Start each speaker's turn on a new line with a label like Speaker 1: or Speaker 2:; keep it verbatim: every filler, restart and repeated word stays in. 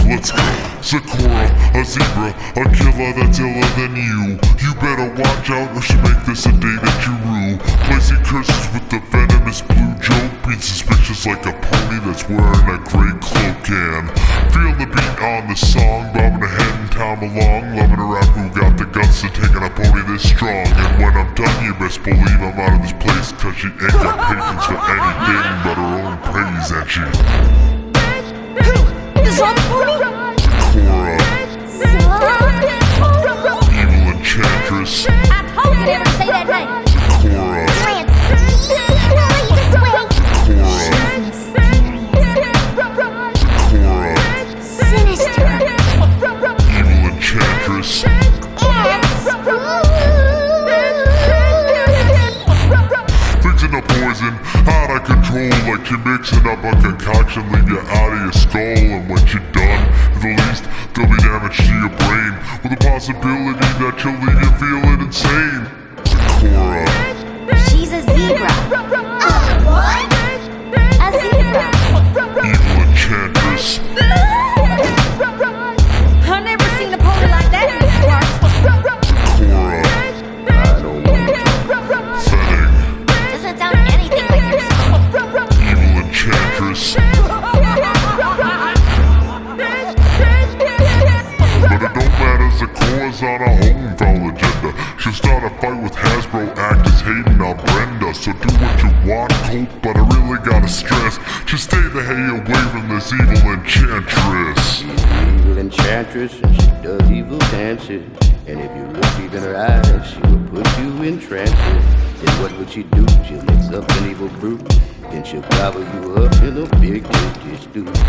Speaker 1: let's go. Sakura, a zebra, a killer that's iller than you. You better watch out or she'll make this a day that you rue. Placing curses with the venomous blue joke, being suspicious like a pony that's wearing a gray cloak. And feel the beat on the song, bobbing her head and time along, loving a rap who got the guts to taking a pony this strong. And when I'm done, you best believe I'm out of this place, cause she ain't got patience for anything but her own praise. And she
Speaker 2: Is on the pony?
Speaker 1: Cora, evil enchantress.
Speaker 2: I told you never to say that name.
Speaker 1: Cora,
Speaker 2: Lance, please wait.
Speaker 1: Cora,
Speaker 2: Sinister.
Speaker 1: evil enchantress. Fixing the poison, out of control, like you're mixing up a concoction, leave you out of your skull. And when you're done, at the least, there'll be damage to your brain, with the possibility that you'll leave you feeling insane. Cora,
Speaker 2: She's a zebra. Uh, what? A zebra.
Speaker 1: evil enchantress.
Speaker 2: I've never seen a pony like that in these parts.
Speaker 1: Cora,
Speaker 3: I don't want to.
Speaker 1: Fetting,
Speaker 2: Doesn't sound anything like yourself.
Speaker 1: evil enchantress. But it don't matter, Sakura's on a home foul agenda. She'll start a fight with Hasbro, act as Hayden or Brenda. So do what you want, Colt, but I really gotta stress, just stay the hell away from this evil enchantress.
Speaker 3: She's an evil enchantress and she does evil dances. And if you look deep in her eyes, she will put you in trances. Then what would she do? She'll mix up an evil brew. Then she'll gobble you up in a big tasty stew.